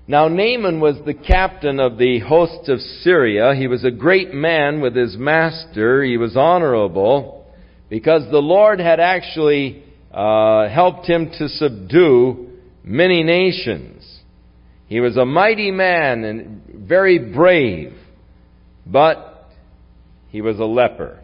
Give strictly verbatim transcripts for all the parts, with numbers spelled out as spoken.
Now Naaman was the captain of the host of Syria. He was a great man with his master. He was honorable because the Lord had actually uh, helped him to subdue many nations. He was a mighty man and very brave, but he was a leper.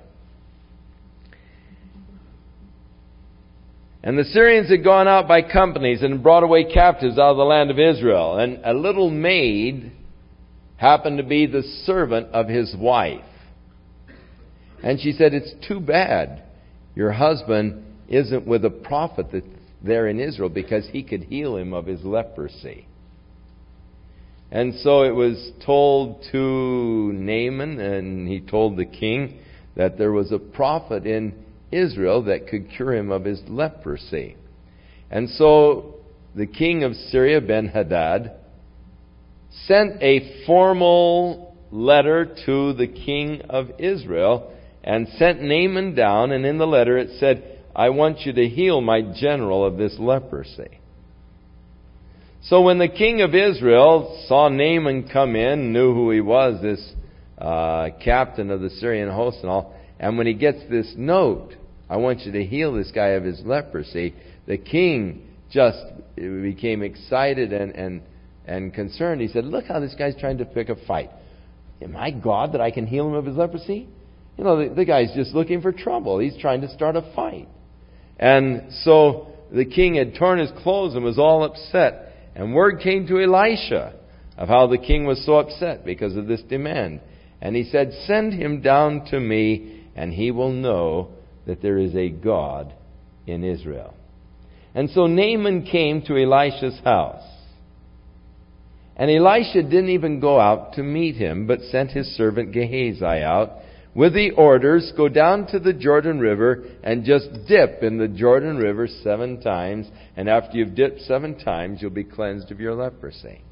And the Syrians had gone out by companies and brought away captives out of the land of Israel. And a little maid happened to be the servant of his wife. And she said, "It's too bad your husband isn't with a prophet that's there in Israel, because he could heal him of his leprosy." And so it was told to Naaman, and he told the king that there was a prophet in Israel that could cure him of his leprosy. And so the king of Syria, Ben-Hadad, sent a formal letter to the king of Israel and sent Naaman down, and in the letter it said, "I want you to heal my general of this leprosy." So when the king of Israel saw Naaman come in, knew who he was, this uh, captain of the Syrian host and all, and when he gets this note, "I want you to heal this guy of his leprosy," the king just became excited and, and, and concerned. He said, "Look how this guy's trying to pick a fight. Am I God that I can heal him of his leprosy? You know, the, the guy's just looking for trouble. He's trying to start a fight." And so the king had torn his clothes and was all upset. And word came to Elisha of how the king was so upset because of this demand. And he said, "Send him down to me, and he will know that there is a God in Israel." And so Naaman came to Elisha's house. And Elisha didn't even go out to meet him, but sent his servant Gehazi out with the orders, "Go down to the Jordan River and just dip in the Jordan River seven times. And after you've dipped seven times, you'll be cleansed of your leprosy."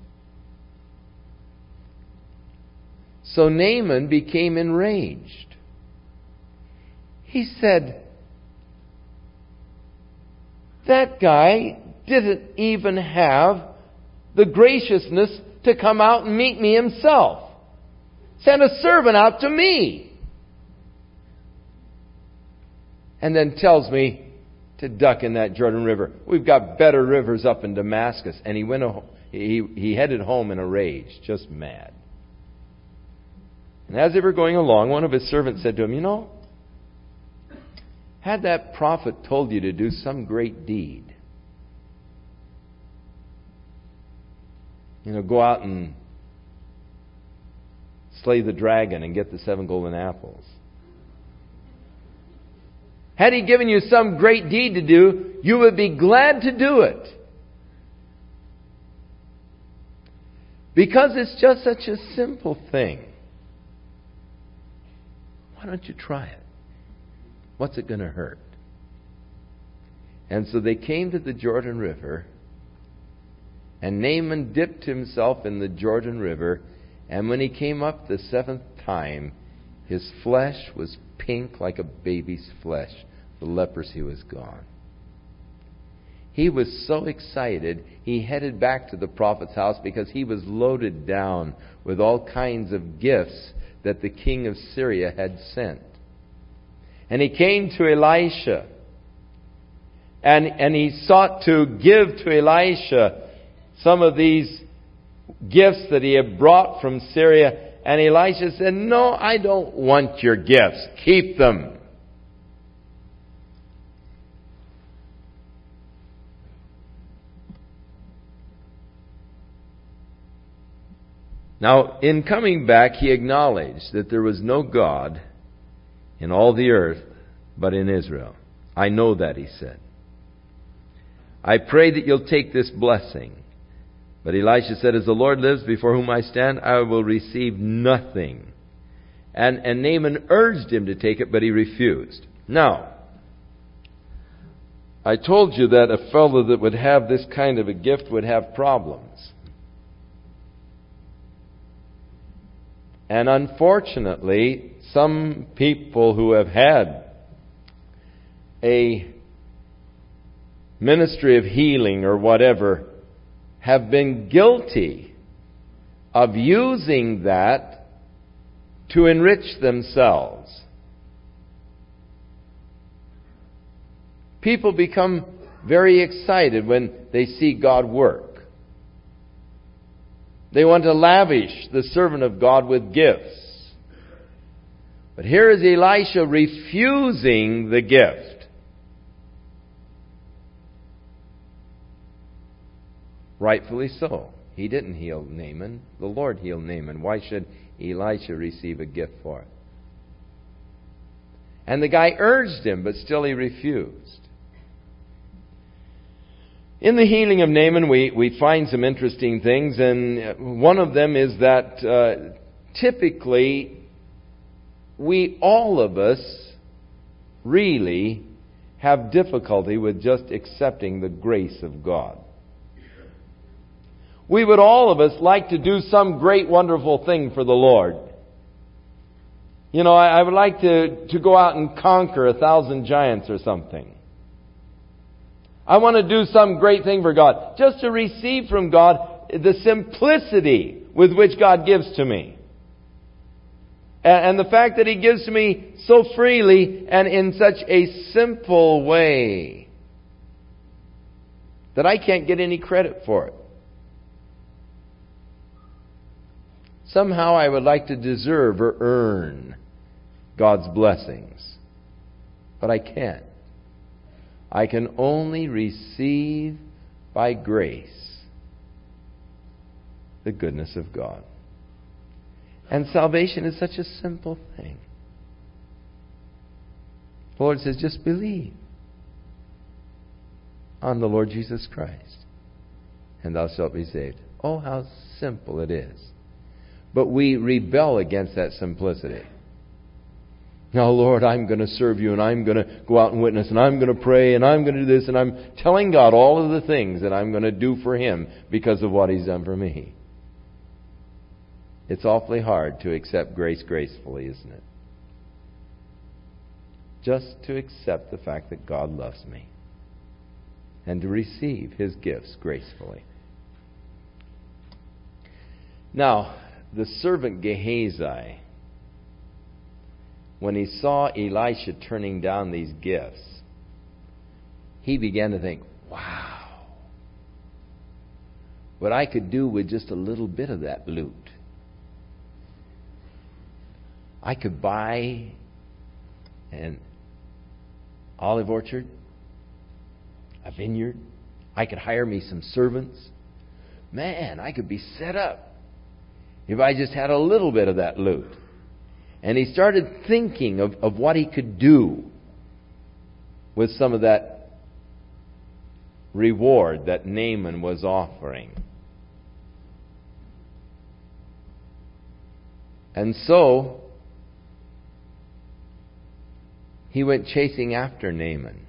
So Naaman became enraged. He said, "That guy didn't even have the graciousness to come out and meet me himself. Sent a servant out to me. And then tells me to duck in that Jordan River. We've got better rivers up in Damascus." And he went. He he headed home in a rage, just mad. And as they were going along, one of his servants said to him, "You know, had that prophet told you to do some great deed, you know, go out and slay the dragon and get the seven golden apples. Had he given you some great deed to do, you would be glad to do it. Because it's just such a simple thing. Why don't you try it? What's it going to hurt?" And so they came to the Jordan River, and Naaman dipped himself in the Jordan River, and when he came up the seventh time, his flesh was pink like a baby's flesh. The leprosy was gone. He was so excited, he headed back to the prophet's house because he was loaded down with all kinds of gifts that the king of Syria had sent. And he came to Elisha, and, and he sought to give to Elisha some of these gifts that he had brought from Syria. And Elisha said, "No, I don't want your gifts. Keep them." Now, in coming back, he acknowledged that there was no God in all the earth but in Israel. "I know that," he said. "I pray that you'll take this blessing." But Elisha said, "As the Lord lives before whom I stand, I will receive nothing." And, and Naaman urged him to take it, but he refused. Now, I told you that a fellow that would have this kind of a gift would have problems. And unfortunately, some people who have had a ministry of healing or whatever have been guilty of using that to enrich themselves. People become very excited when they see God work. They want to lavish the servant of God with gifts. But here is Elisha refusing the gift. Rightfully so. He didn't heal Naaman. The Lord healed Naaman. Why should Elisha receive a gift for it? And the guy urged him, but still he refused. In the healing of Naaman, we, we find some interesting things, and one of them is that uh, typically we, all of us, really have difficulty with just accepting the grace of God. We would all of us like to do some great, wonderful thing for the Lord. You know, I, I would like to, to go out and conquer a thousand giants or something. I want to do some great thing for God. Just to receive from God the simplicity with which God gives to me. And, and the fact that He gives to me so freely and in such a simple way that I can't get any credit for it. Somehow I would like to deserve or earn God's blessings. But I can't. I can only receive by grace the goodness of God. And salvation is such a simple thing. The Lord says, just believe on the Lord Jesus Christ, and thou shalt be saved. Oh, how simple it is. But we rebel against that simplicity. Now, Lord, I'm going to serve you, and I'm going to go out and witness, and I'm going to pray, and I'm going to do this, and I'm telling God all of the things that I'm going to do for Him because of what He's done for me. It's awfully hard to accept grace gracefully, isn't it? Just to accept the fact that God loves me and to receive His gifts gracefully. Now, the servant Gehazi, when he saw Elisha turning down these gifts, he began to think, wow, what I could do with just a little bit of that loot. I could buy an olive orchard, a vineyard. I could hire me some servants. Man, I could be set up if I just had a little bit of that loot. And he started thinking of, of what he could do with some of that reward that Naaman was offering. And so he went chasing after Naaman.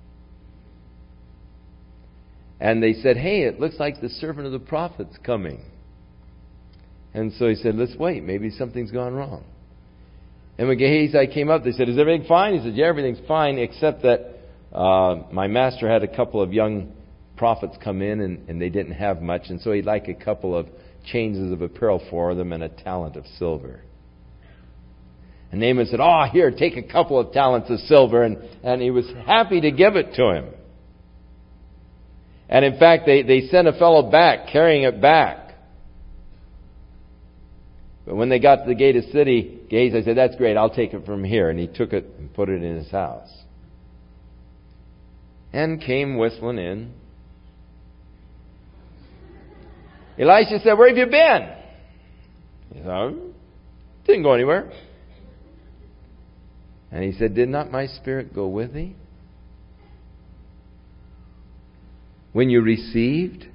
And they said, hey, it looks like the servant of the prophet's coming. And so he said, let's wait. Maybe something's gone wrong. And when Gehazi came up, they said, is everything fine? He said, yeah, everything's fine, except that uh, my master had a couple of young prophets come in, and, and they didn't have much. And so he'd like a couple of changes of apparel for them and a talent of silver. And Naaman said, oh, here, take a couple of talents of silver. And, and he was happy to give it to him. And in fact, they, they sent a fellow back, carrying it back. But when they got to the gate of the city, Gehazi said, that's great, I'll take it from here. And he took it and put it in his house. And came whistling in. Elisha said, where have you been? He said, oh, didn't go anywhere. And he said, did not my spirit go with thee? When you received?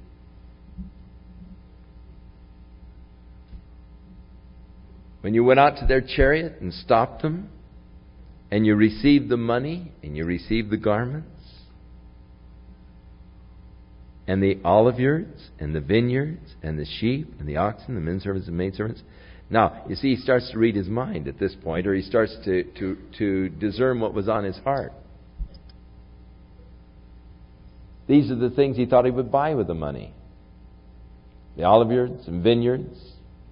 When you went out to their chariot and stopped them, and you received the money, and you received the garments, and the oliveyards, and the vineyards, and the sheep, and the oxen, the menservants and maidservants. Now, you see, he starts to read his mind at this point, or he starts to, to, to discern what was on his heart. These are the things he thought he would buy with the money. The oliveyards and vineyards,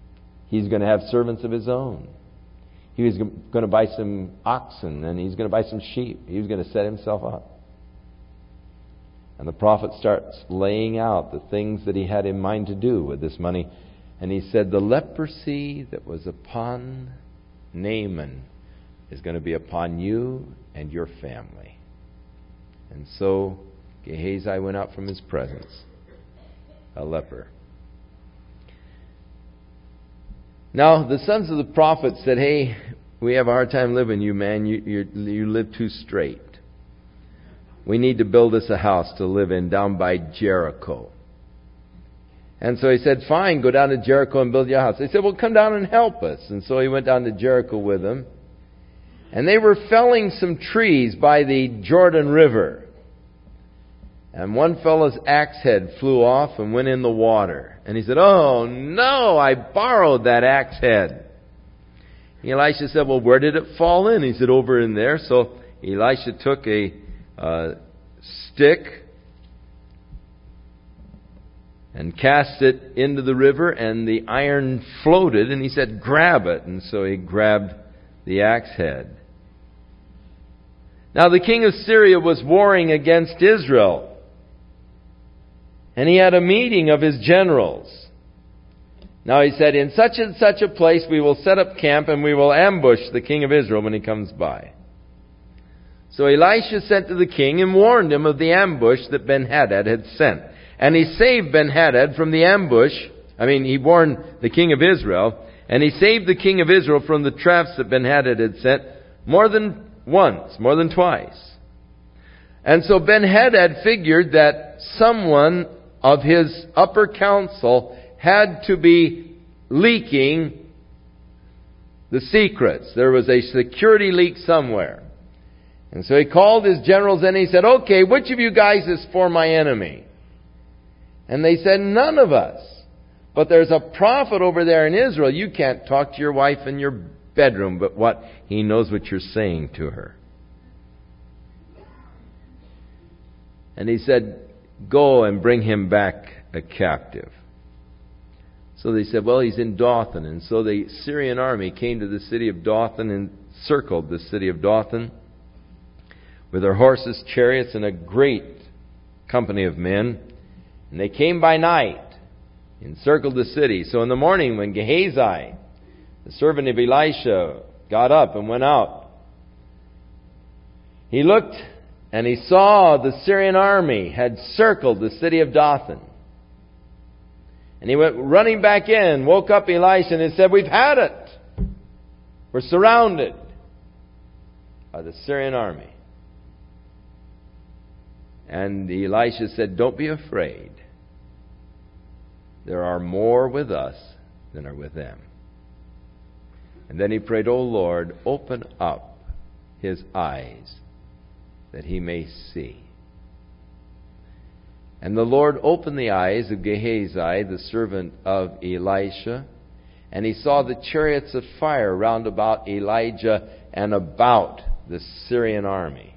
He's going to have servants of his own. He was going to buy some oxen, and he's going to buy some sheep. He was going to set himself up. And the prophet starts laying out the things that he had in mind to do with this money. And he said, the leprosy that was upon Naaman is going to be upon you and your family. And so Gehazi went out from his presence, a leper. Now, the sons of the prophet said, hey, we have a hard time living you, man. You, you, you live too straight. We need to build us a house to live in down by Jericho. And so he said, fine, go down to Jericho and build your house. They said, well, come down and help us. And so he went down to Jericho with them. And they were felling some trees by the Jordan River. And one fellow's axe head flew off and went in the water. And he said, oh, no, I borrowed that axe head. Elisha said, well, where did it fall in? He said, over in there. So Elisha took a uh, stick and cast it into the river, and the iron floated, and he said, grab it. And so he grabbed the axe head. Now the king of Syria was warring against Israel. And he had a meeting of his generals. Now he said, in such and such a place we will set up camp and we will ambush the king of Israel when he comes by. So Elisha sent to the king and warned him of the ambush that Ben-Hadad had sent. And he saved Ben-Hadad from the ambush. I mean, he warned the king of Israel. And he saved the king of Israel from the traps that Ben-Hadad had sent more than once, more than twice. And so Ben-Hadad figured that someone of his upper council had to be leaking the secrets. There was a security leak somewhere. And so he called his generals and he said, okay, which of you guys is for my enemy? And they said, none of us. But there's a prophet over there in Israel. You can't talk to your wife in your bedroom, but what? He knows what you're saying to her. And he said, go and bring him back a captive. So they said, well, he's in Dothan. And so the Syrian army came to the city of Dothan and circled the city of Dothan with their horses, chariots, and a great company of men. And they came by night, encircled the city. So in the morning when Gehazi, the servant of Elisha, got up and went out, he looked and he saw the Syrian army had circled the city of Dothan. And he went running back in, woke up Elisha and said, we've had it. We're surrounded by the Syrian army. And Elisha said, don't be afraid. There are more with us than are with them. And then he prayed, O Lord, open up his eyes that he may see. And the Lord opened the eyes of Gehazi, the servant of Elisha, and he saw the chariots of fire round about Elijah and about the Syrian army.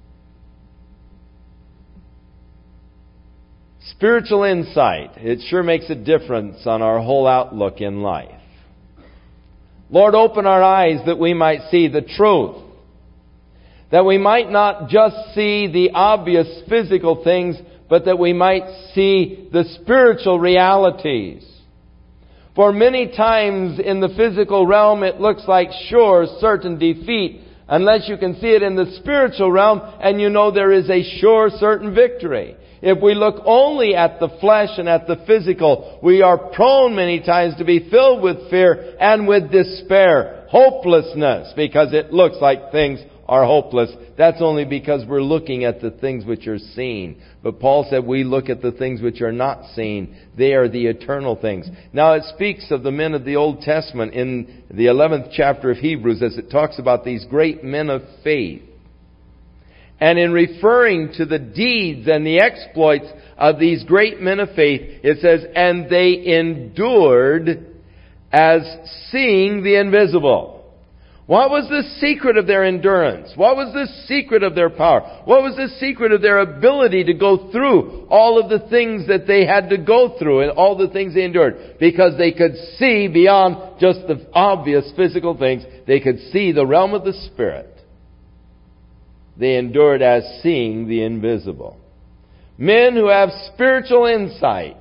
Spiritual insight. It sure makes a difference on our whole outlook in life. Lord, open our eyes that we might see the truth. That we might not just see the obvious physical things, but that we might see the spiritual realities. For many times in the physical realm it looks like sure, certain defeat, unless you can see it in the spiritual realm and you know there is a sure, certain victory. If we look only at the flesh and at the physical, we are prone many times to be filled with fear and with despair, hopelessness, because it looks like things are hopeless. That's only because we're looking at the things which are seen. But Paul said we look at the things which are not seen. They are the eternal things. Now it speaks of the men of the Old Testament in the eleventh chapter of Hebrews as it talks about these great men of faith. And in referring to the deeds and the exploits of these great men of faith, it says, and they endured as seeing the invisible. What was the secret of their endurance? What was the secret of their power? What was the secret of their ability to go through all of the things that they had to go through and all the things they endured? Because they could see beyond just the obvious physical things. They could see the realm of the Spirit. They endured as seeing the invisible. Men who have spiritual insight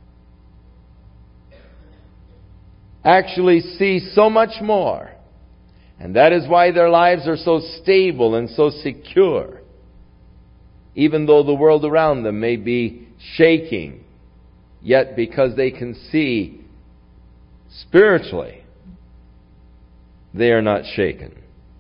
actually see so much more. And that is why their lives are so stable and so secure. Even though the world around them may be shaking, yet because they can see spiritually, they are not shaken.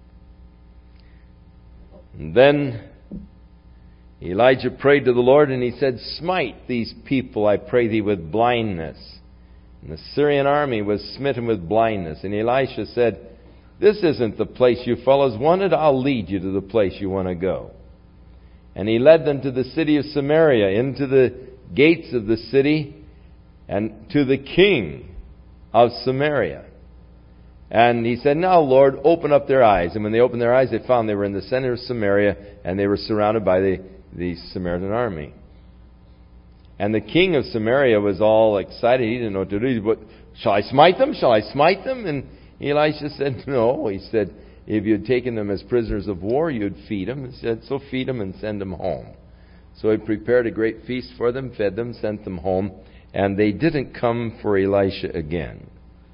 And then Elijah prayed to the Lord and he said, "Smite these people, I pray thee, with blindness." And the Syrian army was smitten with blindness. And Elisha said, "This isn't the place you fellows wanted. I'll lead you to the place you want to go." And he led them to the city of Samaria, into the gates of the city, and to the king of Samaria. And he said, "Now, Lord, open up their eyes." And when they opened their eyes, they found they were in the center of Samaria, and they were surrounded by the, the Samaritan army. And the king of Samaria was all excited. He didn't know what to do. But, "Shall I smite them? Shall I smite them?" And Elisha said, "No." He said, "If you had taken them as prisoners of war, you'd feed them." He said, "So feed them and send them home." So he prepared a great feast for them, fed them, sent them home. And they didn't come for Elisha again.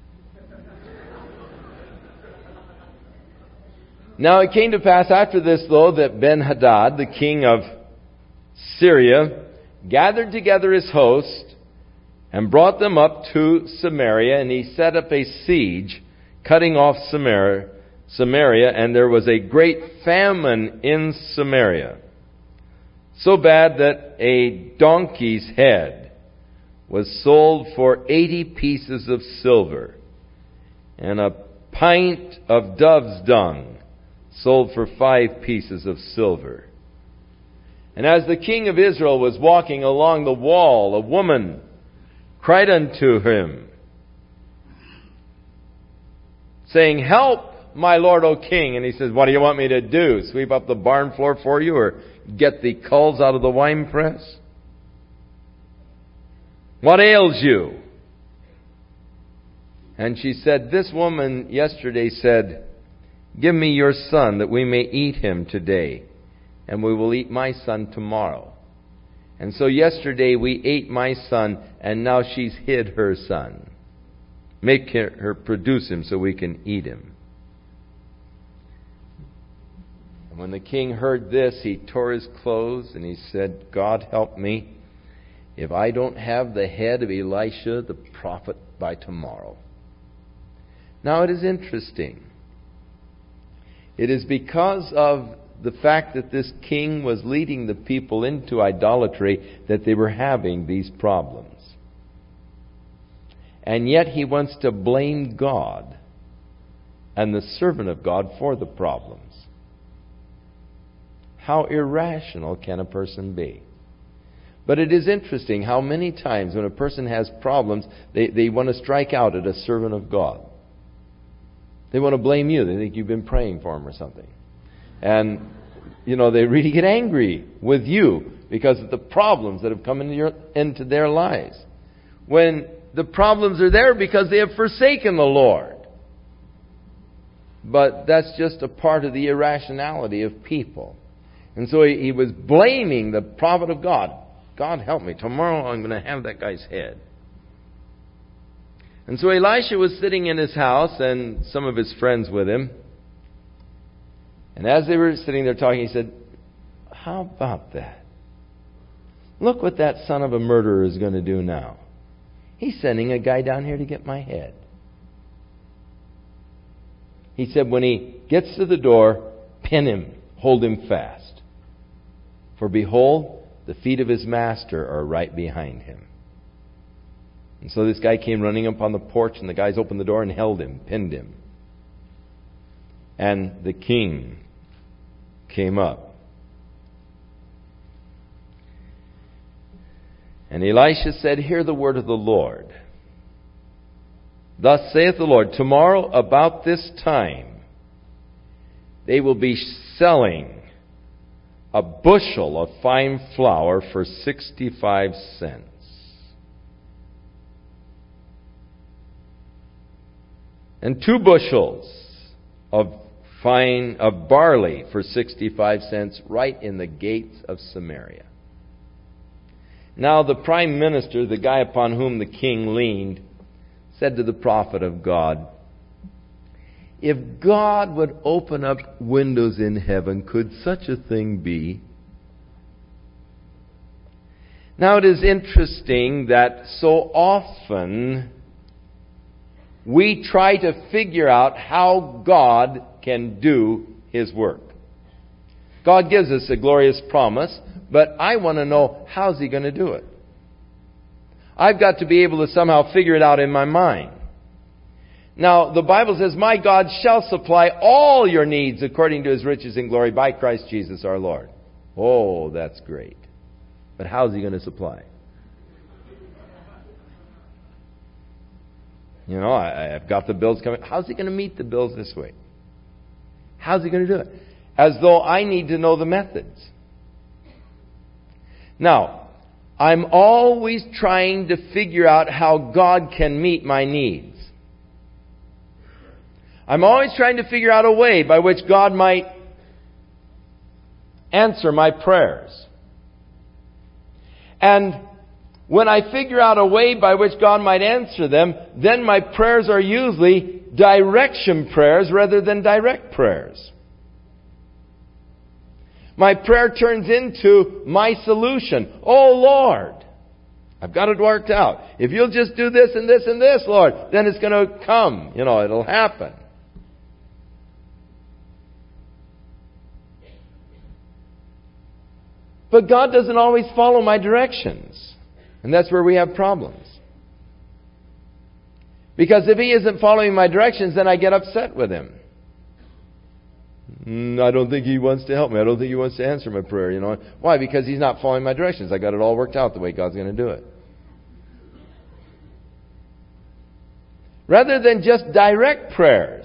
Now it came to pass after this, though, that Ben-Hadad, the king of Syria, gathered together his host and brought them up to Samaria, and he set up a siege, cutting off Samaria, Samaria, and there was a great famine in Samaria, so bad that a donkey's head was sold for eighty pieces of silver, and a pint of dove's dung sold for five pieces of silver. And as the king of Israel was walking along the wall, a woman cried unto him, saying, "Help, my lord, O king." And he says, "What do you want me to do? Sweep up the barn floor for you, or get the culls out of the winepress? What ails you?" And she said, "This woman yesterday said, 'Give me your son, that we may eat him today, and we will eat my son tomorrow.' And so yesterday we ate my son, and now she's hid her son. Make her produce him so we can eat him." And when the king heard this, he tore his clothes, and he said, "God help me, if I don't have the head of Elisha the prophet by tomorrow." Now it is interesting. It is because of the fact that this king was leading the people into idolatry that they were having these problems. And yet he wants to blame God and the servant of God for the problems. How irrational can a person be? But it is interesting how many times when a person has problems, they, they want to strike out at a servant of God. They want to blame you. They think you've been praying for them or something. And, you know, they really get angry with you because of the problems that have come into, your, into their lives. When the problems are there because they have forsaken the Lord. But that's just a part of the irrationality of people. And so he, he was blaming the prophet of God. "God help me, tomorrow I'm going to have that guy's head." And so Elisha was sitting in his house and some of his friends with him. And as they were sitting there talking, he said, "How about that? Look what that son of a murderer is going to do now. He's sending a guy down here to get my head." He said, "When he gets to the door, pin him, hold him fast. For behold, the feet of his master are right behind him." And so this guy came running up on the porch, and the guys opened the door and held him, pinned him. And the king came up. And Elisha said, "Hear the word of the Lord. Thus saith the Lord, tomorrow about this time they will be selling a bushel of fine flour for sixty-five cents. And two bushels of fine of barley for sixty-five cents right in the gates of Samaria. Now the prime minister, the guy upon whom the king leaned, said to the prophet of God, "If God would open up windows in heaven, could such a thing be?" Now it is interesting that so often we try to figure out how God can do His work. God gives us a glorious promise, but I want to know, how's He going to do it? I've got to be able to somehow figure it out in my mind. Now, the Bible says, "My God shall supply all your needs according to His riches in glory by Christ Jesus our Lord." Oh, that's great. But how's He going to supply? You know, I, I've got the bills coming. How's He going to meet the bills this week? How's He going to do it? As though I need to know the methods. Now, I'm always trying to figure out how God can meet my needs. I'm always trying to figure out a way by which God might answer my prayers. And when I figure out a way by which God might answer them, then my prayers are usually direction prayers rather than direct prayers. My prayer turns into my solution. "Oh Lord, I've got it worked out. If you'll just do this and this and this, Lord, then it's going to come. You know, it'll happen." But God doesn't always follow my directions. And that's where we have problems. Because if He isn't following my directions, then I get upset with Him. Mm, I don't think He wants to help me. I don't think He wants to answer my prayer. You know why? Because He's not following my directions. I got it all worked out the way God's going to do it. Rather than just direct prayers,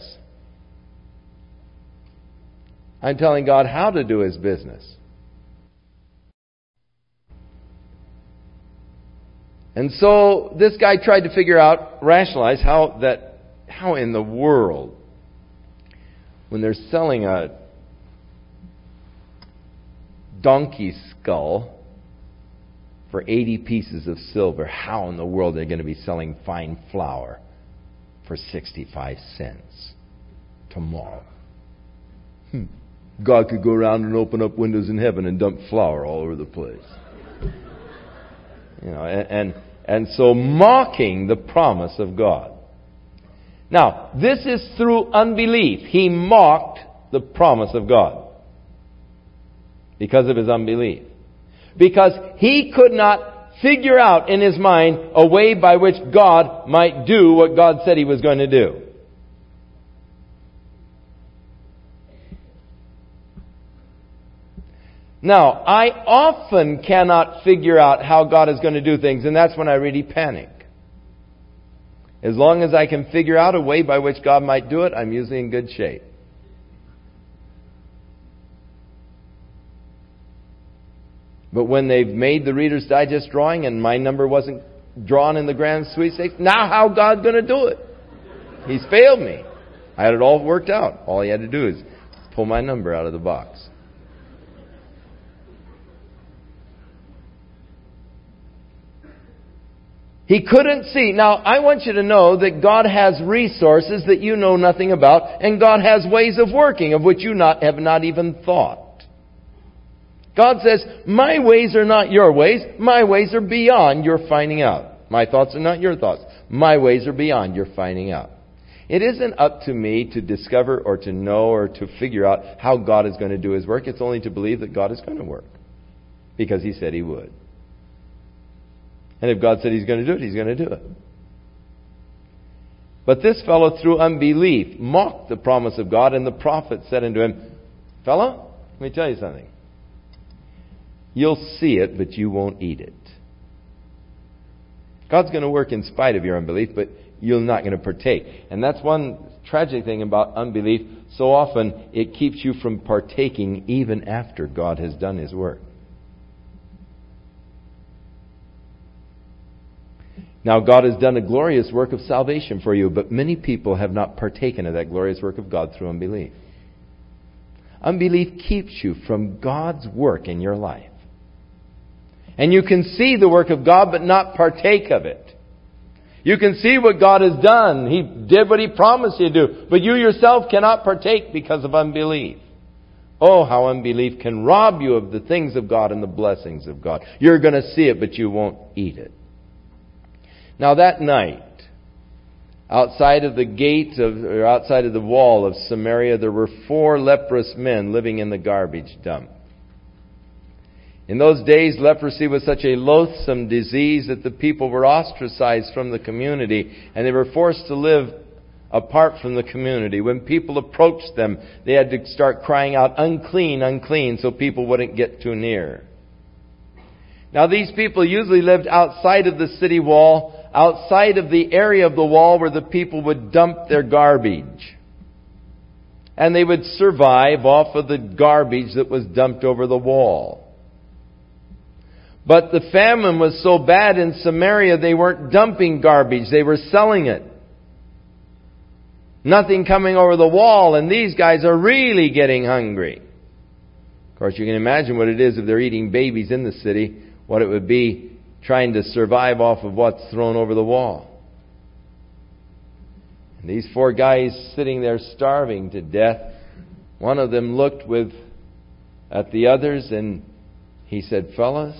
I'm telling God how to do His business. And so this guy tried to figure out, rationalize how that, how in the world, when they're selling a donkey skull for eighty pieces of silver, how in the world they're going to be selling fine flour for sixty-five cents tomorrow? Hmm. God could go around and open up windows in heaven and dump flour all over the place. You know, and, and and so mocking the promise of God. Now, this is through unbelief. He mocked the promise of God because of his unbelief. Because he could not figure out in his mind a way by which God might do what God said He was going to do. Now, I often cannot figure out how God is going to do things, and that's when I really panic. As long as I can figure out a way by which God might do it, I'm usually in good shape. But when they've made the Reader's Digest drawing and my number wasn't drawn in the grand sweepstakes, now how God's going to do it? He's failed me. I had it all worked out. All He had to do is pull my number out of the box. He couldn't see. Now, I want you to know that God has resources that you know nothing about, and God has ways of working of which you not, have not even thought. God says, my ways are not your ways. My ways are beyond your finding out. My thoughts are not your thoughts. My ways are beyond your finding out. It isn't up to me to discover or to know or to figure out how God is going to do His work. It's only to believe that God is going to work, because He said He would. And if God said He's going to do it, He's going to do it. But this fellow, through unbelief, mocked the promise of God, and the prophet said unto him, "Fellow, let me tell you something. You'll see it, but you won't eat it." God's going to work in spite of your unbelief, but you're not going to partake. And that's one tragic thing about unbelief. So often it keeps you from partaking even after God has done His work. Now, God has done a glorious work of salvation for you, but many people have not partaken of that glorious work of God through unbelief. Unbelief keeps you from God's work in your life. And you can see the work of God, but not partake of it. You can see what God has done. He did what He promised you to do. But you yourself cannot partake because of unbelief. Oh, how unbelief can rob you of the things of God and the blessings of God. You're going to see it, but you won't eat it. Now that night, outside of the gate of, or outside of the wall of Samaria, there were four leprous men living in the garbage dump. In those days, leprosy was such a loathsome disease that the people were ostracized from the community, and they were forced to live apart from the community. When people approached them, they had to start crying out, "Unclean, unclean," so people wouldn't get too near. Now, these people usually lived outside of the city wall, outside of the area of the wall where the people would dump their garbage. And they would survive off of the garbage that was dumped over the wall. But the famine was so bad in Samaria, they weren't dumping garbage, they were selling it. Nothing coming over the wall, and these guys are really getting hungry. Of course, you can imagine what it is if they're eating babies in the city, what it would be trying to survive off of what's thrown over the wall. And these four guys sitting there starving to death, one of them looked with at the others and he said, "Fellas,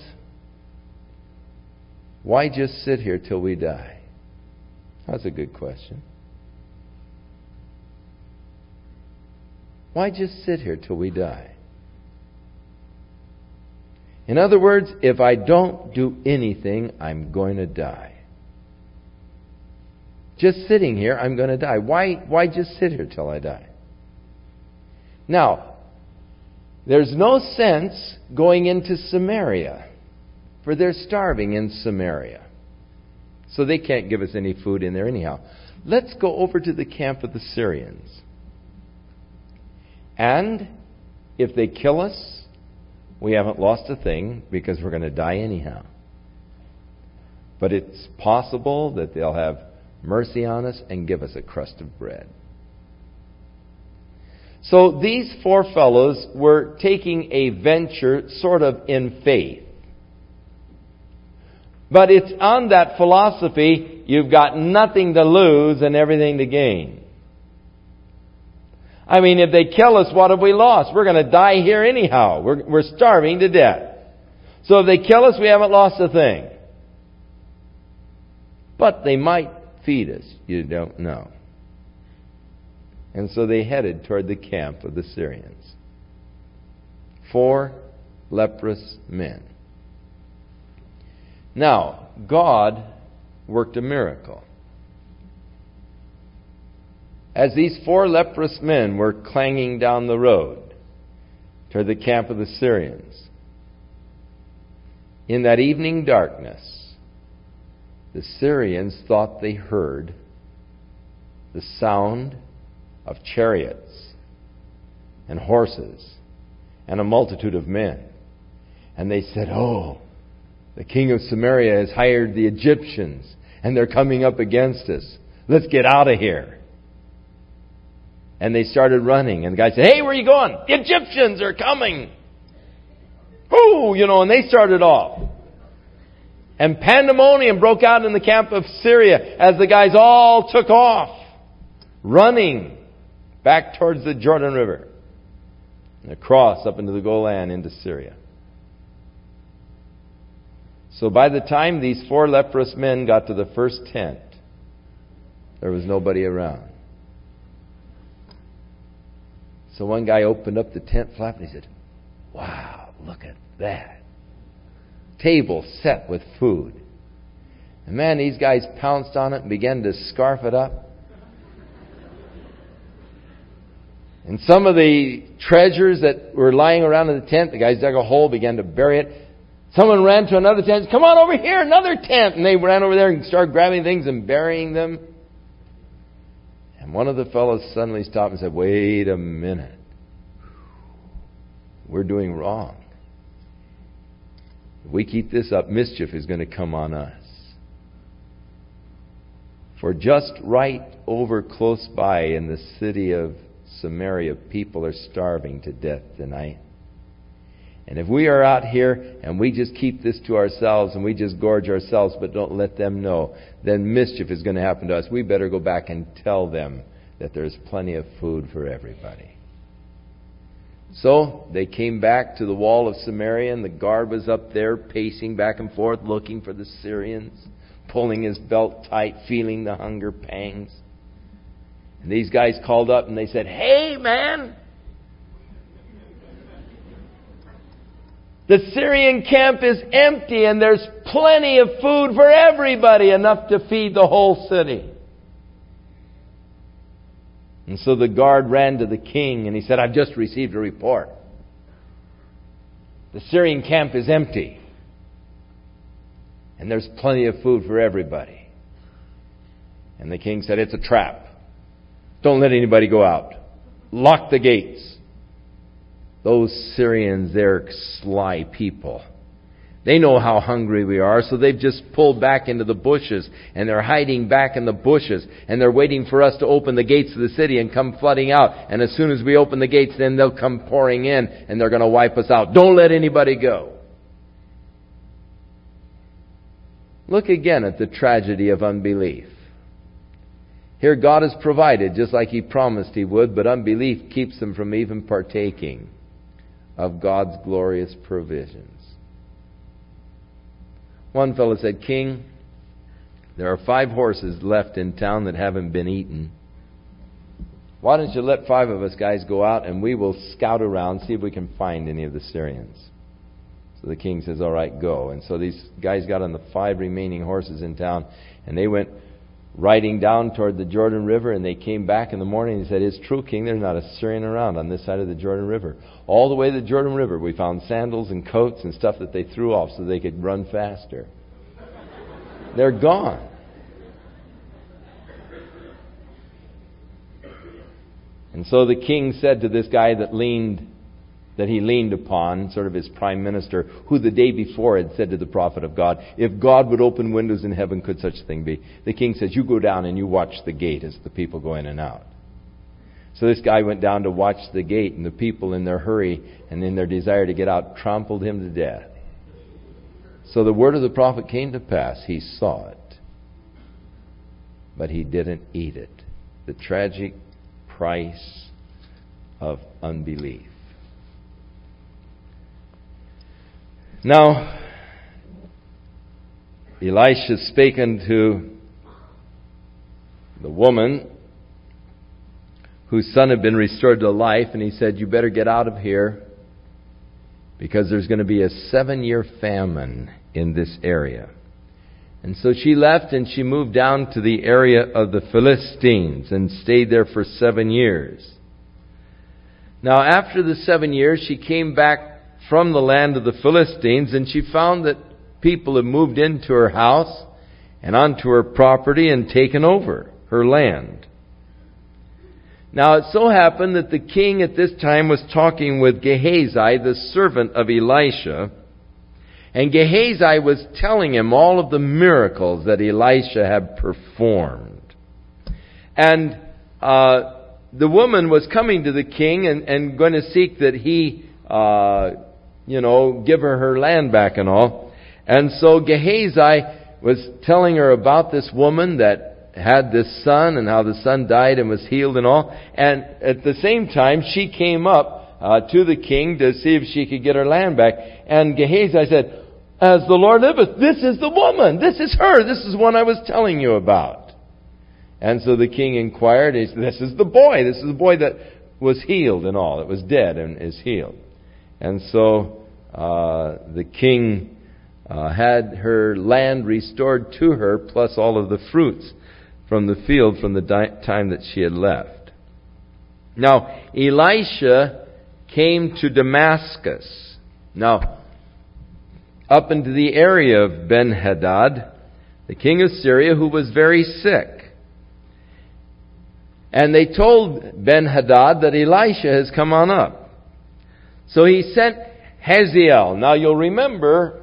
why just sit here till we die?" That's a good question. Why just sit here till we die? In other words, if I don't do anything, I'm going to die. Just sitting here, I'm going to die. Why, why just sit here till I die? Now, there's no sense going into Samaria, for they're starving in Samaria. So they can't give us any food in there anyhow. Let's go over to the camp of the Syrians. And if they kill us, we haven't lost a thing because we're going to die anyhow. But it's possible that they'll have mercy on us and give us a crust of bread. So these four fellows were taking a venture sort of in faith. But it's on that philosophy, you've got nothing to lose and everything to gain. I mean, if they kill us, what have we lost? We're going to die here anyhow. We're, we're starving to death. So if they kill us, we haven't lost a thing. But they might feed us. You don't know. And so they headed toward the camp of the Syrians. Four leprous men. Now, God worked a miracle. As these four leprous men were clanging down the road toward the camp of the Syrians, in that evening darkness, the Syrians thought they heard the sound of chariots and horses and a multitude of men. And they said, "Oh, the king of Samaria has hired the Egyptians and they're coming up against us. Let's get out of here." And they started running. And the guy said, "Hey, where are you going? The Egyptians are coming." Oh, you know, and they started off. And pandemonium broke out in the camp of Syria as the guys all took off, running back towards the Jordan River and across up into the Golan into Syria. So by the time these four leprous men got to the first tent, there was nobody around. So one guy opened up the tent flap and he said, "Wow, look at that. Table set with food." And man, these guys pounced on it and began to scarf it up. And some of the treasures that were lying around in the tent, the guys dug a hole, began to bury it. Someone ran to another tent. Come on over here, another tent. And they ran over there and started grabbing things and burying them. And one of the fellows suddenly stopped and said, wait a minute. We're doing wrong. If we keep this up, mischief is going to come on us. For just right over close by in the city of Samaria, people are starving to death tonight. And if we are out here and we just keep this to ourselves and we just gorge ourselves but don't let them know, then mischief is going to happen to us. We better go back and tell them that there's plenty of food for everybody. So they came back to the wall of Samaria, and the guard was up there pacing back and forth looking for the Syrians, pulling his belt tight, feeling the hunger pangs. And these guys called up and they said, hey man, the Syrian camp is empty and there's plenty of food for everybody, enough to feed the whole city. And so the guard ran to the king and he said, I've just received a report. The Syrian camp is empty and there's plenty of food for everybody. And the king said, it's a trap. Don't let anybody go out. Lock the gates. Those Syrians, they're sly people. They know how hungry we are, so they've just pulled back into the bushes, and they're hiding back in the bushes, and they're waiting for us to open the gates of the city and come flooding out. And as soon as we open the gates, then they'll come pouring in, and they're going to wipe us out. Don't let anybody go. Look again at the tragedy of unbelief. Here God has provided just like He promised He would, but unbelief keeps them from even partaking of God's glorious provisions. One fellow said, King, there are five horses left in town that haven't been eaten. Why don't you let five of us guys go out and we will scout around, see if we can find any of the Syrians. So the king says, all right, go. And so these guys got on the five remaining horses in town, and they went riding down toward the Jordan River, and they came back in the morning and said, it's true, King, there's not a Syrian around on this side of the Jordan River. All the way to the Jordan River, we found sandals and coats and stuff that they threw off so they could run faster. They're gone. And so the king said to this guy that leaned, that he leaned upon, sort of his prime minister, who the day before had said to the prophet of God, if God would open windows in heaven, could such a thing be? The king says, you go down and you watch the gate as the people go in and out. So this guy went down to watch the gate, and the people in their hurry and in their desire to get out trampled him to death. So the word of the prophet came to pass. He saw it, but he didn't eat it. The tragic price of unbelief. Now, Elisha spake unto the woman whose son had been restored to life, and he said, you better get out of here because there's going to be a seven-year famine in this area. And so she left and she moved down to the area of the Philistines and stayed there for seven years. Now, after the seven years, she came back from the land of the Philistines, and she found that people had moved into her house and onto her property and taken over her land. Now it so happened that the king at this time was talking with Gehazi, the servant of Elisha, and Gehazi was telling him all of the miracles that Elisha had performed. And uh, the woman was coming to the king and, and going to seek that he uh, you know, give her her land back and all. And so Gehazi was telling her about this woman that had this son and how the son died and was healed and all. And at the same time, she came up uh, to the king to see if she could get her land back. And Gehazi said, as the Lord liveth, this is the woman. This is her. This is the one I was telling you about. And so the king inquired. He said, this is the boy. This is the boy that was healed and all. That was dead and is healed. And so uh, the king uh, had her land restored to her, plus all of the fruits from the field from the di- time that she had left. Now, Elisha came to Damascus. Now, up into the area of Ben-Hadad, the king of Syria, who was very sick. And they told Ben-Hadad that Elisha has come on up. So he sent Hazael. Now you'll remember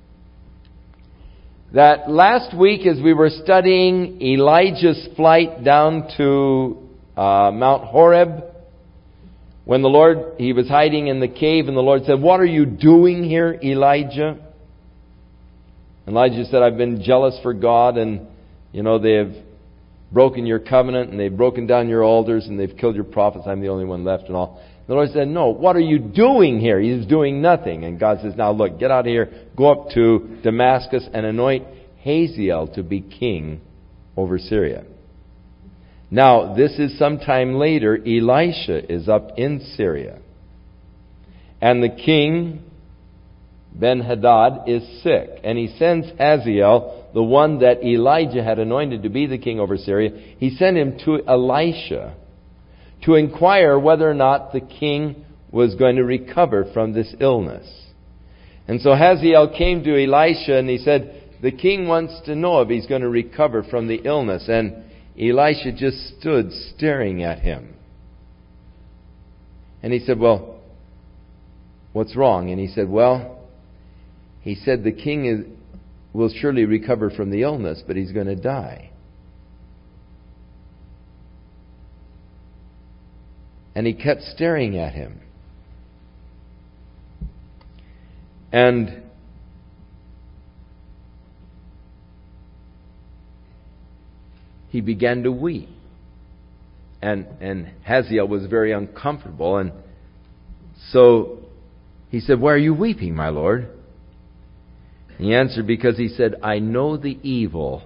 that last week as we were studying Elijah's flight down to uh, Mount Horeb, when the Lord, he was hiding in the cave, and the Lord said, "What are you doing here, Elijah?" Elijah said, "I've been jealous for God, and, you know, they have broken your covenant, and they've broken down your altars, and they've killed your prophets. I'm the only one left," and all. The Lord said, "No, what are you doing here?" He's doing nothing. And God says, "Now look, get out of here, go up to Damascus and anoint Hazael to be king over Syria." Now, this is sometime later. Elisha is up in Syria. And the king, Ben-Hadad, is sick. And he sends Hazael, the one that Elijah had anointed to be the king over Syria, he sent him to Elisha to inquire whether or not the king was going to recover from this illness. And so Hazael came to Elisha and he said, "The king wants to know if he's going to recover from the illness." And Elisha just stood staring at him. And he said, "Well, what's wrong?" And he said, "Well," he said, "the king is, will surely recover from the illness, but he's going to die." And he kept staring at him. And he began to weep. And, and Hazael was very uncomfortable. And so he said, "Why are you weeping, my lord?" He answered, "Because," he said, "I know the evil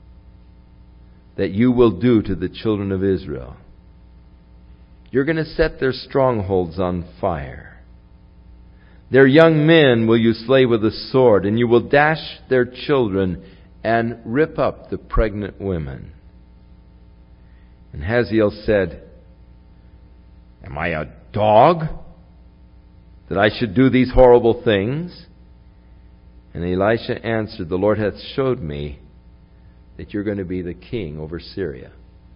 that you will do to the children of Israel. You're going to set their strongholds on fire. Their young men will you slay with a sword, and you will dash their children and rip up the pregnant women." And Hazael said, "Am I a dog that I should do these horrible things?" And Elisha answered, "The Lord hath showed me that you're going to be the king over Syria."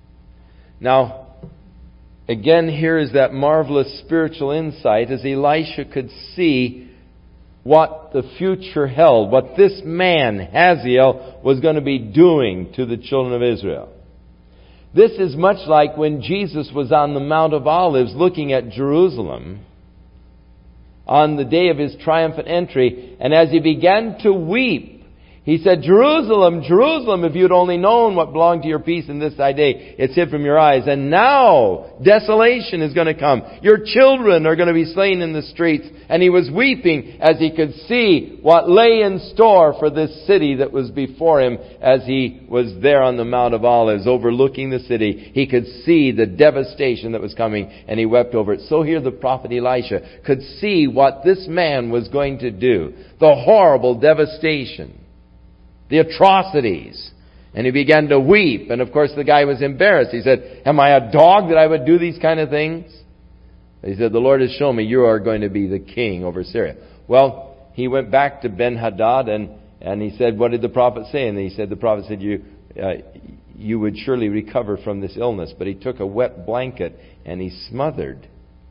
Now, again, here is that marvelous spiritual insight as Elisha could see what the future held, what this man, Hazael, was going to be doing to the children of Israel. This is much like when Jesus was on the Mount of Olives looking at Jerusalem on the day of his triumphant entry, and as he began to weep, he said, "Jerusalem, Jerusalem, if you'd only known what belonged to your peace in this thy day, it's hid from your eyes. And now desolation is going to come. Your children are going to be slain in the streets." And he was weeping as he could see what lay in store for this city that was before him as he was there on the Mount of Olives overlooking the city. He could see the devastation that was coming, and he wept over it. So here the prophet Elisha could see what this man was going to do. The horrible devastation. The atrocities. And he began to weep. And of course the guy was embarrassed. He said, "Am I a dog that I would do these kind of things?" He said, "The Lord has shown me you are going to be the king over Syria." Well, he went back to Ben-Hadad and, and he said, "What did the prophet say?" And he said, the prophet said, you, uh, you would surely recover from this illness. But he took a wet blanket and he smothered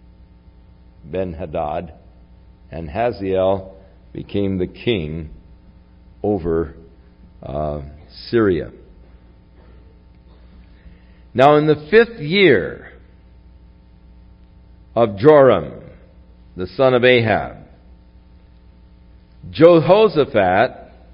Ben-Hadad. And Hazael became the king over Uh, Syria. Now in the fifth year of Joram, the son of Ahab, Jehoshaphat,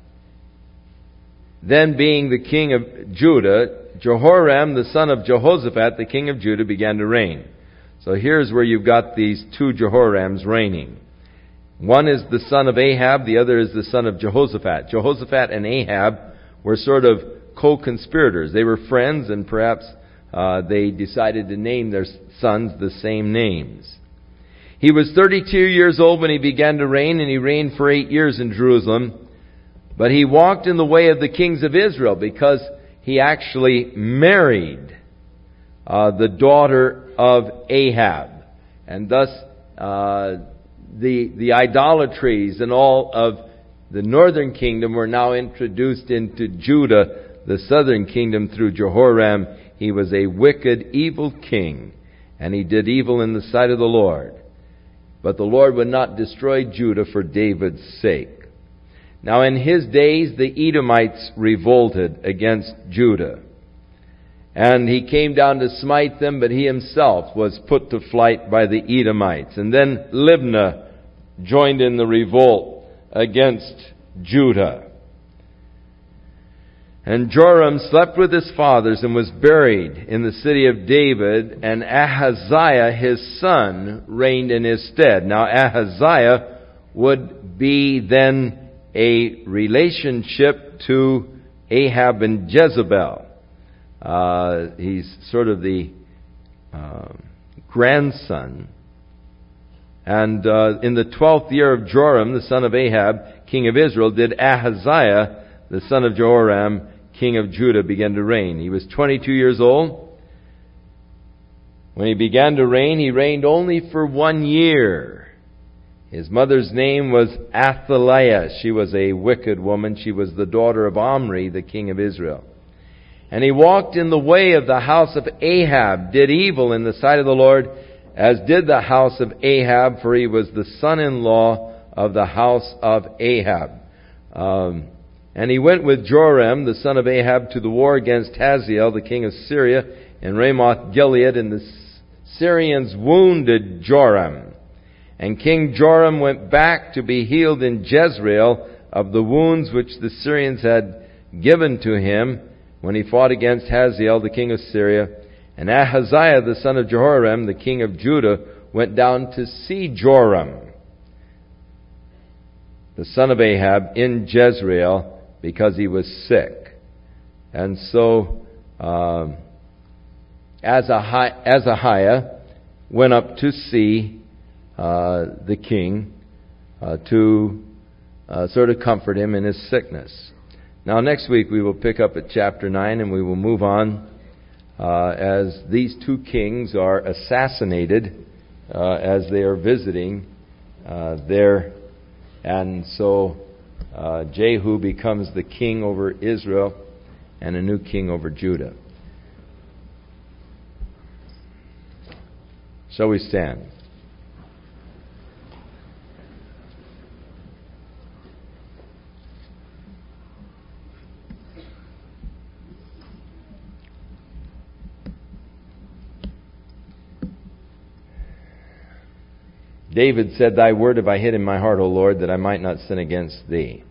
then being the king of Judah, Jehoram, the son of Jehoshaphat, the king of Judah, began to reign. So here's where you've got these two Jehorams reigning. One is the son of Ahab, the other is the son of Jehoshaphat. Jehoshaphat and Ahab were sort of co-conspirators. They were friends, and perhaps uh, they decided to name their sons the same names. He was thirty-two years old when he began to reign, and he reigned for eight years in Jerusalem. But he walked in the way of the kings of Israel because he actually married uh, the daughter of Ahab. And thus, uh, the the idolatries and all of the northern kingdom were now introduced into Judah, the southern kingdom, through Jehoram. He was a wicked, evil king, and he did evil in the sight of the Lord. But the Lord would not destroy Judah for David's sake. Now in his days the Edomites revolted against Judah. And he came down to smite them, but he himself was put to flight by the Edomites. And then Libnah joined in the revolt against Judah. And Joram slept with his fathers and was buried in the city of David, and Ahaziah his son reigned in his stead. Now Ahaziah would be then a relationship to Ahab and Jezebel. Uh, he's sort of the uh, grandson. And uh, in the twelfth year of Joram, the son of Ahab, king of Israel, did Ahaziah, the son of Jehoram, king of Judah, begin to reign. He was twenty-two years old. When he began to reign, he reigned only for one year. His mother's name was Athaliah. She was a wicked woman. She was the daughter of Omri, the king of Israel. And he walked in the way of the house of Ahab, did evil in the sight of the Lord, as did the house of Ahab, for he was the son-in-law of the house of Ahab. Um, and he went with Joram, the son of Ahab, to the war against Hazael, the king of Syria, in Ramoth Gilead, and the Syrians wounded Joram. And King Joram went back to be healed in Jezreel of the wounds which the Syrians had given to him when he fought against Hazael, the king of Syria. And Ahaziah, the son of Jehoram, the king of Judah, went down to see Joram, the son of Ahab, in Jezreel, because he was sick. And so um, Ahaziah went up to see uh, the king uh, to uh, sort of comfort him in his sickness. Now next week we will pick up at chapter nine, and we will move on uh, as these two kings are assassinated uh, as they are visiting uh, there. And so uh, Jehu becomes the king over Israel and a new king over Judah. Shall we stand? David said, "Thy word have I hid in my heart, O Lord, that I might not sin against Thee."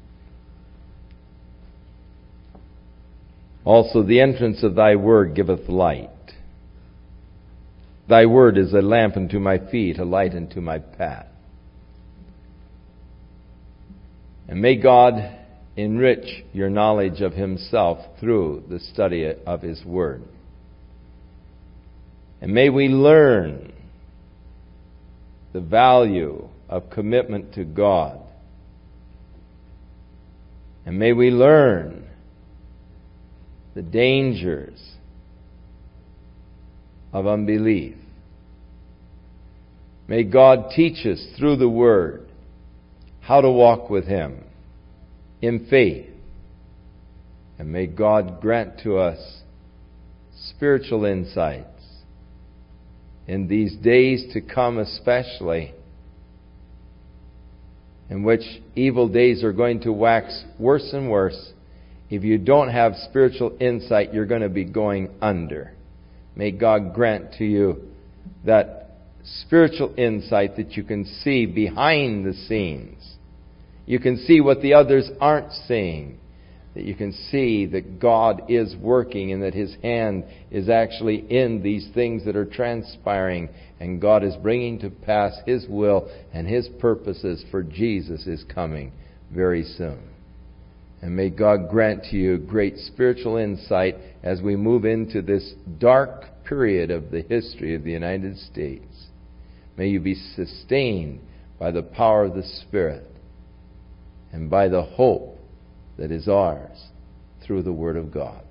Also, the entrance of Thy word giveth light. Thy word is a lamp unto my feet, a light unto my path. And may God enrich your knowledge of Himself through the study of His word. And may we learn the value of commitment to God. And may we learn the dangers of unbelief. May God teach us through the Word how to walk with Him in faith. And may God grant to us spiritual insights in these days to come, especially, in which evil days are going to wax worse and worse. If you don't have spiritual insight, you're going to be going under. May God grant to you that spiritual insight that you can see behind the scenes. You can see what the others aren't seeing. That you can see that God is working and that His hand is actually in these things that are transpiring, and God is bringing to pass His will and His purposes, for Jesus is coming very soon. And may God grant to you great spiritual insight as we move into this dark period of the history of the United States. May you be sustained by the power of the Spirit and by the hope that is ours through the Word of God.